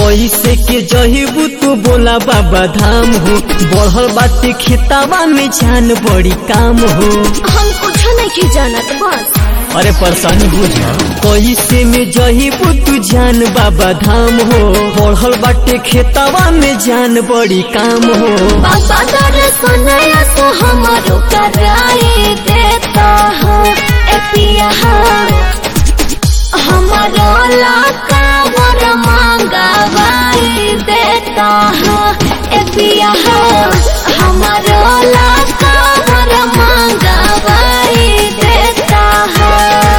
कैसे के जहिबू तू बोला बाबा धाम हो, बढ़ल बाटे खेतावा में जान बड़ी काम हो। हम कुछ नहीं जानत बस। अरे परेशानी बुझ कैसे में जहिबू तू जान बाबा धाम हो, बढ़ल बाटे खेतावा में जान बड़ी काम हो। बाबा दर्शन तो हमारो कराए देता हो ए पिया हमारो लाका वर मांगवाई देता हो ए पिया हमारो लाका वर मांगवाई देता हो।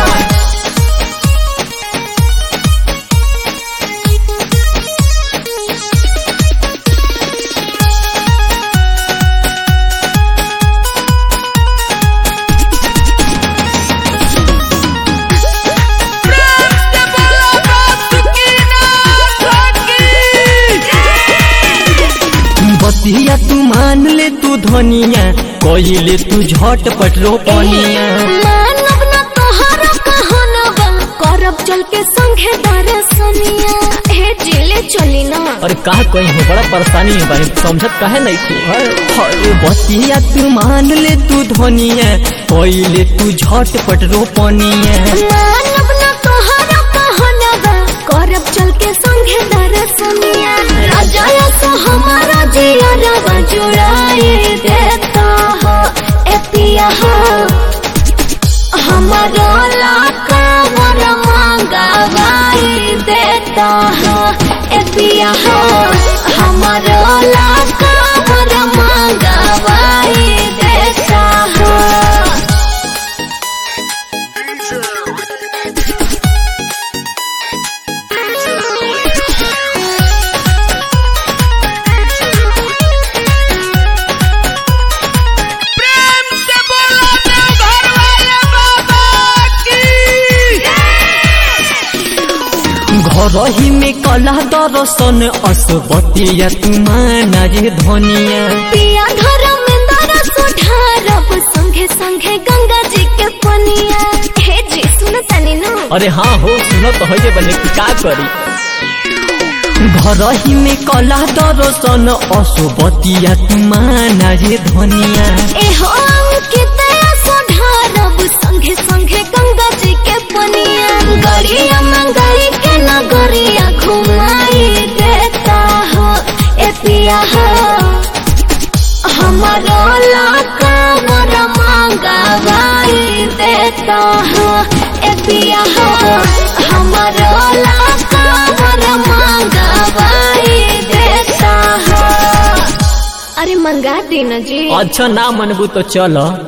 बतिया तू मान ले तू धनिया, कइले तू झटपट रोपनिया। मानव न तोहरा कहनवा, करब चल के संगे दर्शनिया। हे जिले चली ना। और का कहीं हो बड़ा परेशानी है बारे समझत काहे नहीं तू। अरे बतिया तू मान ले तू धनिया, कइले तू झटपट रोपनिया। मानव न तोहरा कहनवा, करब चल के संगे दर्शनिया। राजा सो हमारा जियरवा जुड़ाए देता हो ए पिया हमारो लाका वर मांगवाई देता हो ए पिया हमारो लाका वर मांगवाई देता हो। घरही में कला दर्शन असबतिया तू माना रे धनिया। पिया घर में दरस ढारब संगे संगे गंगा जी के पनिया। हे जी सुन तनी ना। अरे हाँ हो सुनो तो है बने की का करी। घरही में कला दर्शन असबतिया तू माना रे धनिया। ए हो अंकित ढारब संगे संगे गंगा जी के पनिया। गरिया मंगाई के नगरिया घुमाई देता हो ए पिया हमारो लाका वर मांगवाई देता हो ए पिया हमारो लाका वर मांगवाई देता हो। अरे मंगा देना जी। अच्छा ना मनबू तो चलो।